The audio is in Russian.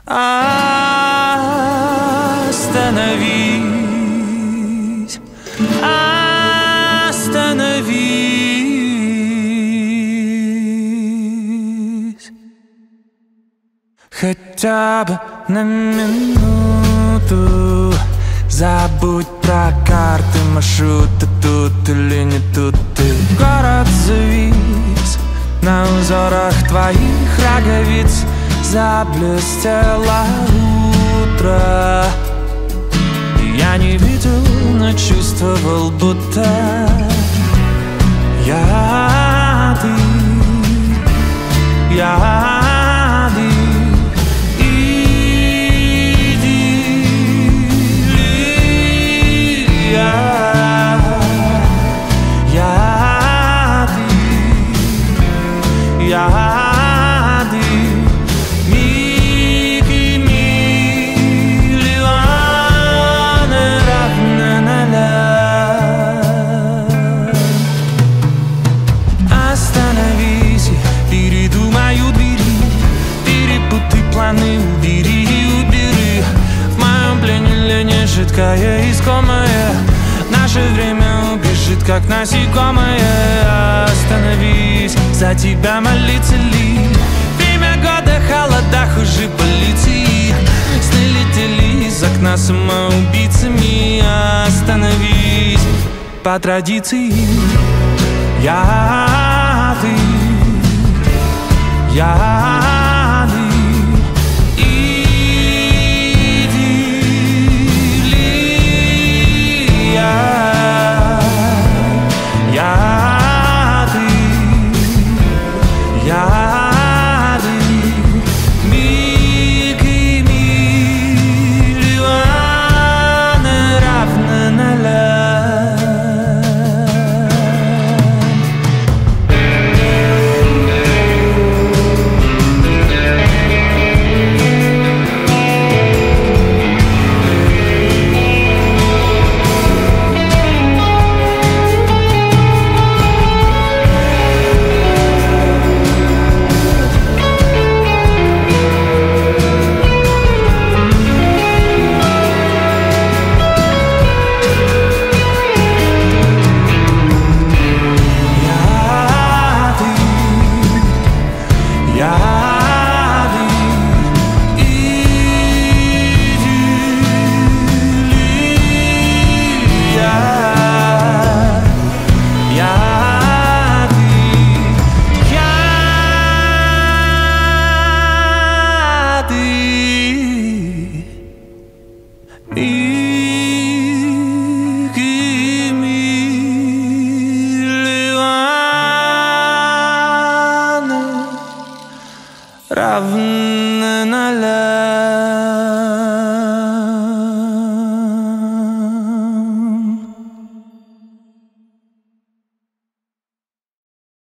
Остановись, остановись, хотя бы на минуту. Забудь про карты, маршруты, тут или не тут ты. Город завис на узорах твоих роговиц. Заблестело утро, и я не видел, но чувствовал, будто я ты, я ты. Убери, в моем плене лень жидкая искомая. Наше время убежит, как насекомое. Остановись, за тебя молиться ли? Время года, холода, хуже полиции. Сны летели из окна самоубийцами. Остановись, по традиции. Я ты, я ты. Равно 0.